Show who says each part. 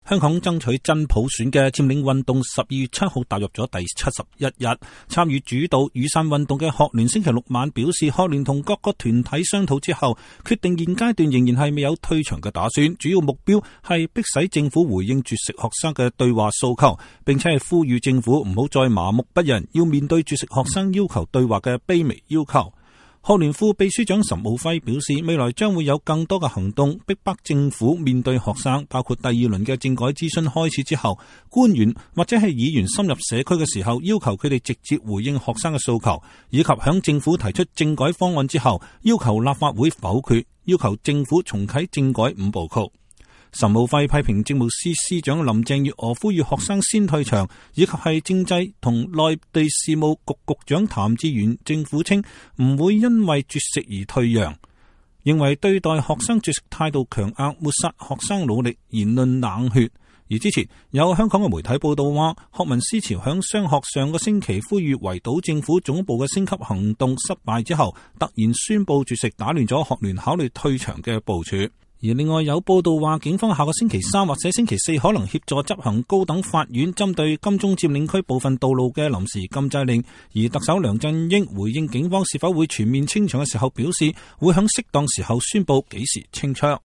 Speaker 1: 香港爭取真普選嘅佔領運動12月7號踏入咗第71日，參與主導雨傘運動嘅學聯星期六晚表示，學聯同各個團體商討之後，決定現階段仍然係未有退場嘅打算，主要目標係迫使政府回應絕食學生嘅對話訴求，並且係呼籲政府唔好再麻木不仁，要面對絕食學生要求對話嘅卑微要求。學聯副秘書長岑敖暉表示，未來將會有更多嘅行動逼迫政府面對學生，包括第二輪嘅政改諮詢開始之後，官員或者係議員深入社區嘅時候，要求佢哋直接回應學生嘅訴求，以及響政府提出政改方案之後，要求立法會否決，要求政府重啟政改5部曲。岑敖暉批評政務司司長林鄭月娥呼籲學生先退場，以及係政制同內地事務局局長譚志源政府稱唔會因為絕食而退讓，認為對待學生絕食態度強硬，抹殺學生努力，言論冷血。而之前有香港嘅媒體報道話，學民思潮響商學上個星期呼籲圍堵政府總部嘅升級行動失敗之後，突然宣布絕食，打亂咗學聯考慮退場嘅部署。而另外有報道話，警方下個星期3或者星期4可能協助執行高等法院針對金鐘佔領區部分道路嘅臨時禁制令。而特首梁振英回應警方是否會全面清場嘅時候表示，會響適當時候宣布幾時清場。